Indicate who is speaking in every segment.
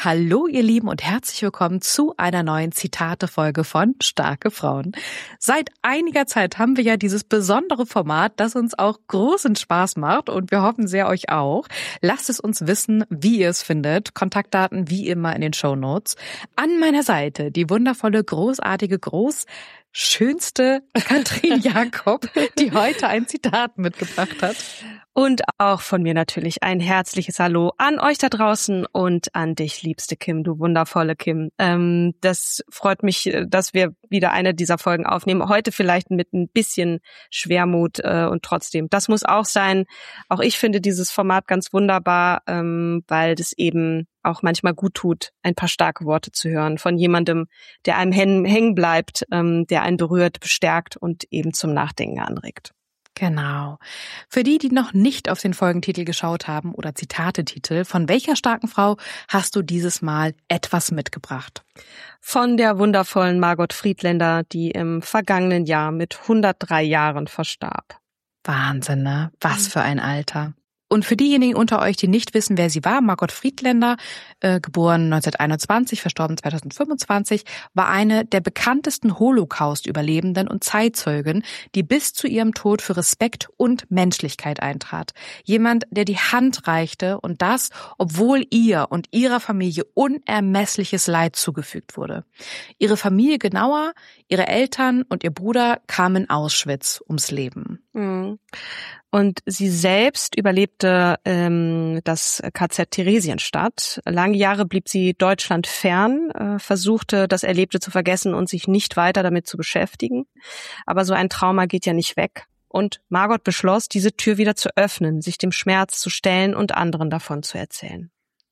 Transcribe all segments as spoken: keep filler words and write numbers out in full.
Speaker 1: Hallo ihr Lieben und herzlich willkommen zu einer neuen Zitate-Folge von Starke Frauen. Seit einiger Zeit haben wir ja dieses besondere Format, das uns auch großen Spaß macht und wir hoffen sehr euch auch. Lasst es uns wissen, wie ihr es findet. Kontaktdaten wie immer in den Shownotes. An meiner Seite die wundervolle, großartige, groß schönste Katrin Jakob, die heute ein Zitat mitgebracht hat.
Speaker 2: Und auch von mir natürlich ein herzliches Hallo an euch da draußen und an dich, liebste Kim, du wundervolle Kim. Ähm, das freut mich, dass wir wieder eine dieser Folgen aufnehmen. Heute vielleicht mit ein bisschen Schwermut äh, und trotzdem, das muss auch sein. Auch ich finde dieses Format ganz wunderbar, ähm, weil das eben auch manchmal gut tut, ein paar starke Worte zu hören von jemandem, der einem hängen bleibt, ähm, der einen berührt, bestärkt und eben zum Nachdenken anregt.
Speaker 1: Genau. Für die, die noch nicht auf den Folgentitel geschaut haben oder Zitatetitel, von welcher starken Frau hast du dieses Mal etwas mitgebracht?
Speaker 2: Von der wundervollen Margot Friedländer, die im vergangenen Jahr mit hundertdrei Jahren verstarb.
Speaker 1: Wahnsinn, ne? Was für ein Alter. Und für diejenigen unter euch, die nicht wissen, wer sie war, Margot Friedländer, äh, geboren neunzehnhunderteinundzwanzig, verstorben zweitausendfünfundzwanzig, war eine der bekanntesten Holocaust-Überlebenden und Zeitzeugen, die bis zu ihrem Tod für Respekt und Menschlichkeit eintrat. Jemand, der die Hand reichte und das, obwohl ihr und ihrer Familie unermessliches Leid zugefügt wurde. Ihre Familie genauer, ihre Eltern und ihr Bruder kamen in Auschwitz ums Leben.
Speaker 2: Mhm. Und sie selbst überlebte ähm, das K Z Theresienstadt. Lange Jahre blieb sie Deutschland fern, äh, versuchte das Erlebte zu vergessen und sich nicht weiter damit zu beschäftigen. Aber so ein Trauma geht ja nicht weg. Und Margot beschloss, diese Tür wieder zu öffnen, sich dem Schmerz zu stellen und anderen davon zu erzählen.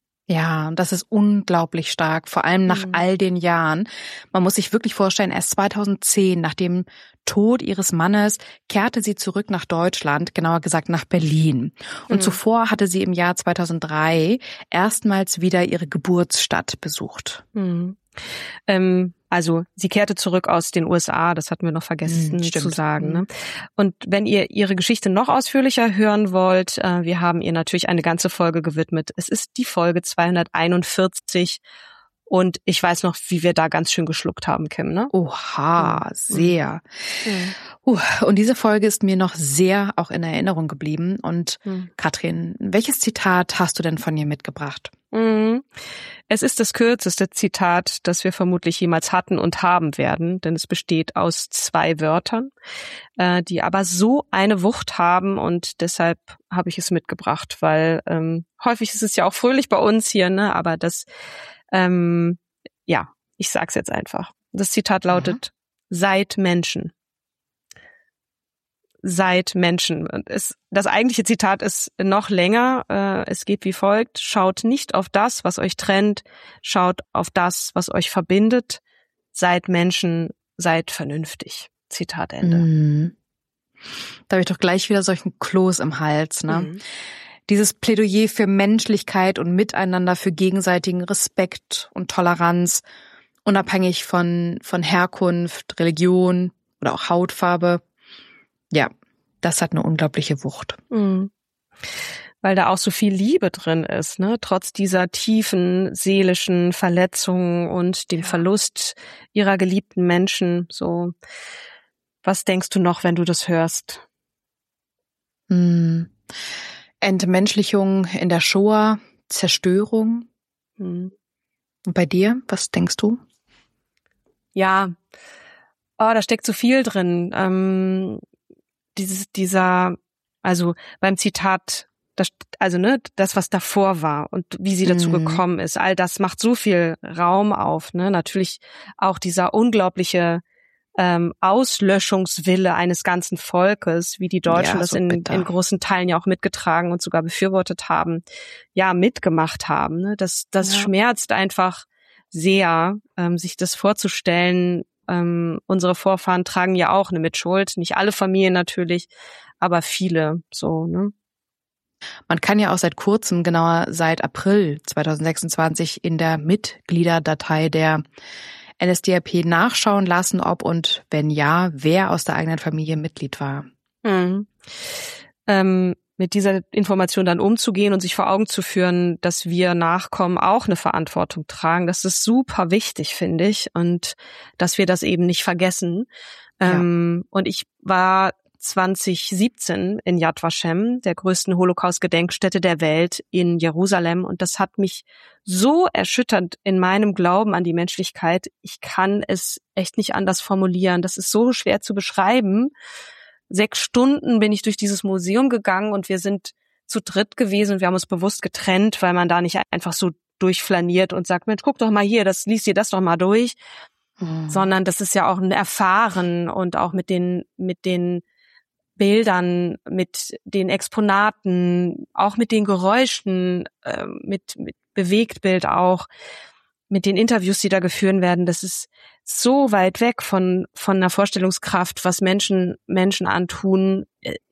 Speaker 1: Ja, das ist unglaublich stark, vor allem nach
Speaker 2: Mhm.
Speaker 1: all den Jahren. Man muss sich wirklich vorstellen, erst zweitausendzehn, nach dem Tod ihres Mannes, kehrte sie zurück nach Deutschland, genauer gesagt nach Berlin. Und
Speaker 2: Mhm.
Speaker 1: zuvor hatte sie im Jahr zweitausenddrei erstmals wieder ihre Geburtsstadt besucht.
Speaker 2: Mhm. Ähm, also sie kehrte zurück aus den U S A, das hatten wir noch vergessen
Speaker 1: Mhm,
Speaker 2: zu
Speaker 1: stimmt.
Speaker 2: sagen. Ne? Und wenn ihr ihre Geschichte noch ausführlicher hören wollt, äh, wir haben ihr natürlich eine ganze Folge gewidmet. Es ist die Folge zweihunderteinundvierzig und ich weiß noch, wie wir da ganz schön geschluckt haben, Kim, ne?
Speaker 1: Oha,
Speaker 2: Mhm.
Speaker 1: sehr.
Speaker 2: Mhm.
Speaker 1: Uh, und diese Folge ist mir noch sehr auch in Erinnerung geblieben. Und
Speaker 2: Mhm.
Speaker 1: Katrin, welches Zitat hast du denn von ihr mitgebracht?
Speaker 2: Mhm. Es ist das kürzeste Zitat, das wir vermutlich jemals hatten und haben werden, denn es besteht aus zwei Wörtern, äh, die aber so eine Wucht haben und deshalb habe ich es mitgebracht, weil ähm, häufig ist es ja auch fröhlich bei uns hier, ne? Aber das, ähm, ja, ich sag's jetzt einfach. Das Zitat lautet: Seid Menschen. Seid Menschen. Und es, das eigentliche Zitat ist noch länger. Äh, es geht wie folgt: Schaut nicht auf das, was euch trennt. Schaut auf das, was euch verbindet. Seid Menschen, seid vernünftig. Zitat Ende.
Speaker 1: Mhm. Da habe ich doch gleich wieder solchen Kloß im Hals, ne?
Speaker 2: Mhm.
Speaker 1: Dieses Plädoyer für Menschlichkeit und Miteinander, für gegenseitigen Respekt und Toleranz, unabhängig von, von Herkunft, Religion oder auch Hautfarbe. Ja, das hat eine unglaubliche Wucht.
Speaker 2: Mhm. Weil da auch so viel Liebe drin ist, ne? Trotz dieser tiefen seelischen Verletzungen und dem
Speaker 1: Ja.
Speaker 2: Verlust ihrer geliebten Menschen. So, was denkst du noch, wenn du das hörst?
Speaker 1: Hm. Entmenschlichung in der Shoah, Zerstörung.
Speaker 2: Mhm.
Speaker 1: Und bei dir, was denkst du?
Speaker 2: Ja, oh, da steckt so viel drin. Ähm, dieses, dieser, also beim Zitat, das, also ne, das, was davor war und wie sie dazu
Speaker 1: Mhm.
Speaker 2: gekommen ist, all das macht so viel Raum auf. Ne, natürlich auch dieser unglaubliche ähm, Auslöschungswille eines ganzen Volkes, wie die Deutschen
Speaker 1: Ja,
Speaker 2: das
Speaker 1: so
Speaker 2: in,
Speaker 1: bitter.
Speaker 2: in großen Teilen ja auch mitgetragen und sogar befürwortet haben, ja, mitgemacht haben. Ne? Das, das
Speaker 1: Ja.
Speaker 2: schmerzt einfach sehr, ähm, sich das vorzustellen. Ähm, unsere Vorfahren tragen ja auch eine Mitschuld, nicht alle Familien natürlich, aber viele, so, ne?
Speaker 1: Man kann ja auch seit kurzem, genauer seit April zweitausendsechsundzwanzig, in der Mitgliederdatei der N S D A P nachschauen lassen, ob und wenn ja, wer aus der eigenen Familie Mitglied war.
Speaker 2: Mhm. Ähm, mit dieser Information dann umzugehen und sich vor Augen zu führen, dass wir Nachkommen auch eine Verantwortung tragen. Das ist super wichtig, finde ich, und dass wir das eben nicht vergessen. Ja. Ähm, und ich war zwanzig siebzehn in Yad Vashem, der größten Holocaust-Gedenkstätte der Welt in Jerusalem, und das hat mich so erschüttert in meinem Glauben an die Menschlichkeit. Ich kann es echt nicht anders formulieren. Das ist so schwer zu beschreiben. Sechs Stunden bin ich durch dieses Museum gegangen und wir sind zu dritt gewesen und wir haben uns bewusst getrennt, weil man da nicht einfach so durchflaniert und sagt, Mensch, guck doch mal hier, das liest dir das doch mal durch, mhm. sondern das ist ja auch ein Erfahren und auch mit den mit den Bildern, mit den Exponaten, auch mit den Geräuschen, äh, mit, mit Bewegtbild auch, mit den Interviews, die da geführt werden. Das ist so weit weg von von einer Vorstellungskraft, was Menschen Menschen antun.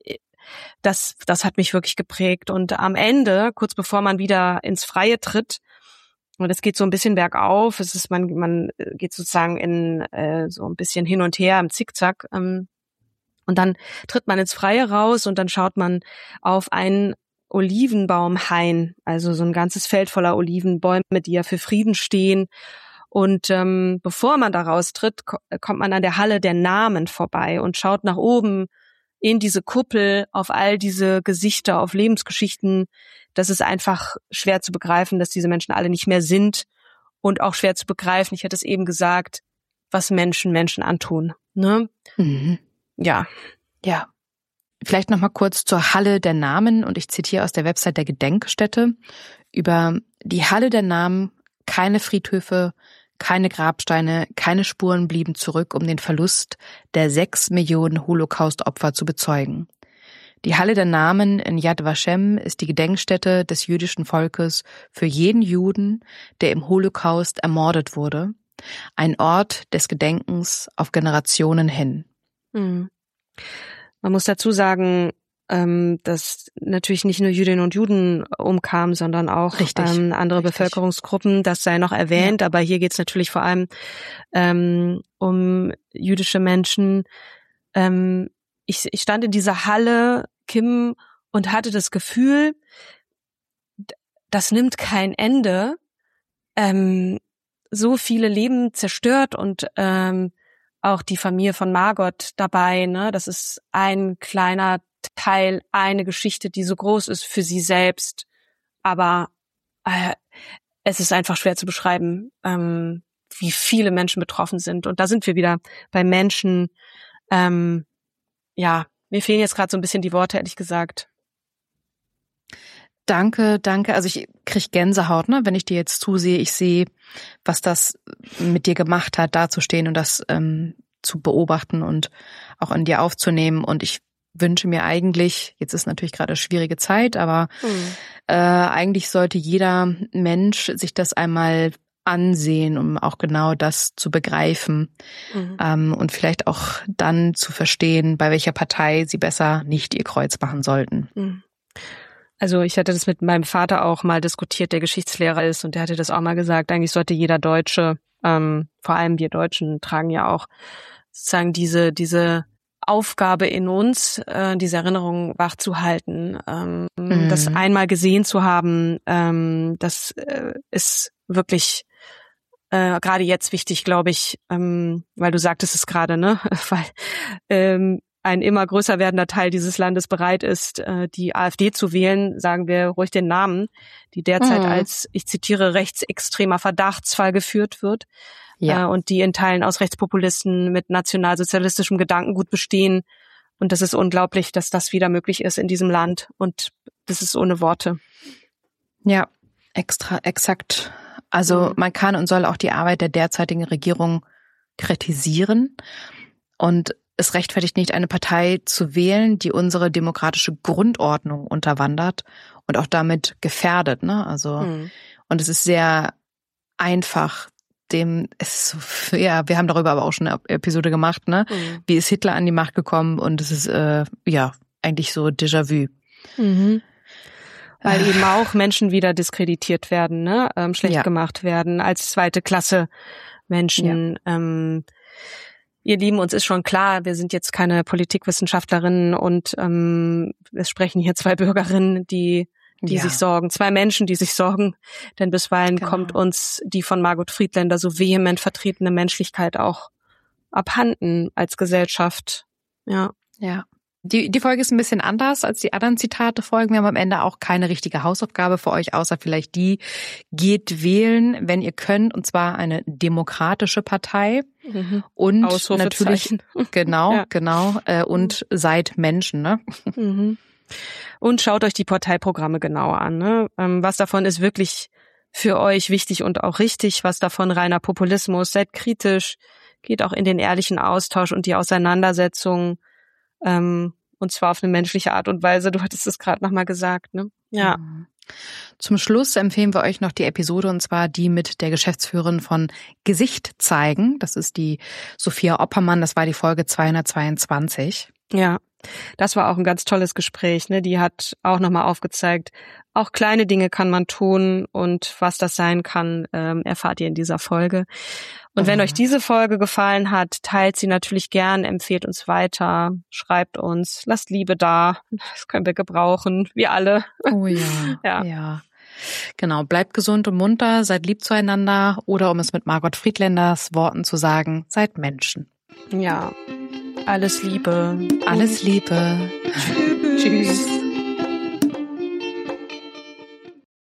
Speaker 2: Das das hat mich wirklich geprägt. Und am Ende, kurz bevor man wieder ins Freie tritt, und es geht so ein bisschen bergauf, es ist man man geht sozusagen in äh, so ein bisschen hin und her im Zickzack. Ähm, und dann tritt man ins Freie raus und dann schaut man auf einen Olivenbaumhain, also so ein ganzes Feld voller Olivenbäume, die ja für Frieden stehen. Und ähm, bevor man da raustritt, ko- kommt man an der Halle der Namen vorbei und schaut nach oben in diese Kuppel auf all diese Gesichter, auf Lebensgeschichten. Das ist einfach schwer zu begreifen, dass diese Menschen alle nicht mehr sind, und auch schwer zu begreifen, ich hätte es eben gesagt, was Menschen Menschen antun. Ne?
Speaker 1: Mhm.
Speaker 2: Ja.
Speaker 1: Ja. Vielleicht noch mal kurz zur Halle der Namen, und ich zitiere aus der Website der Gedenkstätte über die Halle der Namen: keine Friedhöfe, keine Grabsteine, keine Spuren blieben zurück, um den Verlust der sechs Millionen Holocaust-Opfer zu bezeugen. Die Halle der Namen in Yad Vashem ist die Gedenkstätte des jüdischen Volkes für jeden Juden, der im Holocaust ermordet wurde. Ein Ort des Gedenkens auf Generationen hin.
Speaker 2: Mhm. Man muss dazu sagen, ähm, dass natürlich nicht nur Jüdinnen und Juden umkamen, sondern auch ähm, andere Richtig. Bevölkerungsgruppen. Das sei noch erwähnt, ja. Aber hier geht es natürlich vor allem ähm, um jüdische Menschen. Ähm, ich, ich stand in dieser Halle, Kim, und hatte das Gefühl, das nimmt kein Ende. Ähm, so viele Leben zerstört und ähm, auch die Familie von Margot dabei, ne? Das ist ein kleiner Teil, eine Geschichte, die so groß ist für sie selbst. Aber äh, es ist einfach schwer zu beschreiben, ähm, wie viele Menschen betroffen sind. Und da sind wir wieder bei Menschen. Ähm, ja, mir fehlen jetzt gerade so ein bisschen die Worte, ehrlich gesagt.
Speaker 1: Danke, danke. Also ich krieg Gänsehaut, ne, wenn ich dir jetzt zusehe. Ich sehe, was das mit dir gemacht hat, dazustehen und das ähm, zu beobachten und auch in dir aufzunehmen. Und ich wünsche mir eigentlich, jetzt ist natürlich gerade eine schwierige Zeit, aber mhm. äh, eigentlich sollte jeder Mensch sich das einmal ansehen, um auch genau das zu begreifen, mhm. ähm, und vielleicht auch dann zu verstehen, bei welcher Partei sie besser nicht ihr Kreuz machen sollten.
Speaker 2: Mhm. Also ich hatte das mit meinem Vater auch mal diskutiert, der Geschichtslehrer ist, und der hatte das auch mal gesagt, eigentlich sollte jeder Deutsche, ähm, vor allem wir Deutschen tragen ja auch sozusagen diese diese Aufgabe in uns, äh, diese Erinnerung wachzuhalten, ähm, mhm. das einmal gesehen zu haben, ähm, das äh, ist wirklich äh, gerade jetzt wichtig, glaube ich, ähm, weil du sagtest es gerade, ne, weil ähm, ein immer größer werdender Teil dieses Landes bereit ist, die AfD zu wählen, sagen wir ruhig den Namen, die derzeit mhm. als, ich zitiere, rechtsextremer Verdachtsfall geführt wird, ja. und die in Teilen aus Rechtspopulisten mit nationalsozialistischem Gedankengut bestehen. Und das ist unglaublich, dass das wieder möglich ist in diesem Land. Und das ist ohne Worte.
Speaker 1: Ja, extra, exakt. Also mhm. man kann und soll auch die Arbeit der derzeitigen Regierung kritisieren, und es rechtfertigt nicht, eine Partei zu wählen, die unsere demokratische Grundordnung unterwandert und auch damit gefährdet, ne? Also, mhm. und es ist sehr einfach, dem, es ist so, ja, wir haben darüber aber auch schon eine Episode gemacht, ne? Mhm. Wie ist Hitler an die Macht gekommen? Und es ist, äh, ja, eigentlich so Déjà-vu.
Speaker 2: Mhm. Weil äh. eben auch Menschen wieder diskreditiert werden, ne? Ähm, schlecht ja. gemacht werden, als zweite Klasse Menschen, ja. ähm, Ihr Lieben, uns ist schon klar, wir sind jetzt keine Politikwissenschaftlerinnen und ähm, es sprechen hier zwei Bürgerinnen, die die ja. sich sorgen, zwei Menschen, die sich sorgen, denn bisweilen genau. kommt uns die von Margot Friedländer so vehement vertretene Menschlichkeit auch abhanden als Gesellschaft. Ja.
Speaker 1: Ja. Die, die Folge ist ein bisschen anders als die anderen Zitate-Folgen. Wir haben am Ende auch keine richtige Hausaufgabe für euch, außer vielleicht die, geht wählen, wenn ihr könnt, und zwar eine demokratische Partei. Mhm. Und natürlich, genau, ja. genau, äh, und seid Menschen, ne?
Speaker 2: Mhm. Und schaut euch die Parteiprogramme genauer an, ne? Ähm, was davon ist wirklich für euch wichtig und auch richtig, was davon reiner Populismus, seid kritisch, geht auch in den ehrlichen Austausch und die Auseinandersetzung, ähm, und zwar auf eine menschliche Art und Weise. Du hattest es gerade nochmal gesagt, ne? Ja.
Speaker 1: Zum Schluss empfehlen wir euch noch die Episode, und zwar die mit der Geschäftsführerin von Gesicht zeigen. Das ist die Sophia Oppermann, das war die Folge zweihundertzweiundzwanzig.
Speaker 2: Ja, das war auch ein ganz tolles Gespräch, ne? Die hat auch nochmal aufgezeigt, auch kleine Dinge kann man tun und was das sein kann, ähm, erfahrt ihr in dieser Folge. Und wenn mhm. euch diese Folge gefallen hat, teilt sie natürlich gern, empfehlt uns weiter, schreibt uns, lasst Liebe da, das können wir gebrauchen, wir alle.
Speaker 1: Oh ja, ja. ja. Genau, bleibt gesund und munter, seid lieb zueinander oder um es mit Margot Friedländers Worten zu sagen, seid Menschen.
Speaker 2: Ja, alles Liebe.
Speaker 1: Alles Liebe.
Speaker 2: Tschüss. Tschüss.